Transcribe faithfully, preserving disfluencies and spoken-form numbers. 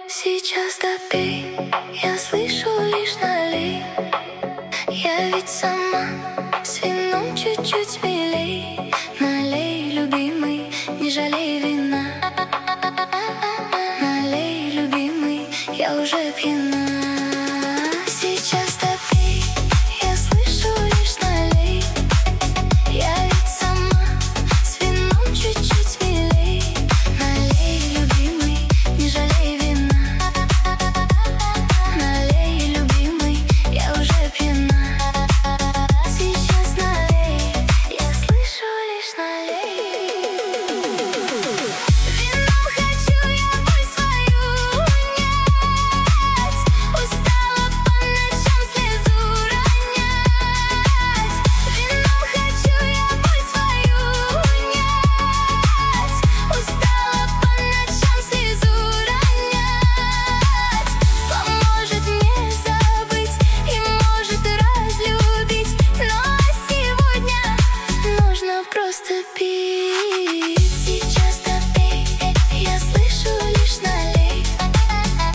Сейчас допей, я слышу лишь налей. Я ведь сама с вином чуть-чуть смелей. Налей, любимый, не жалей вина. Налей, любимый, я уже пьяна.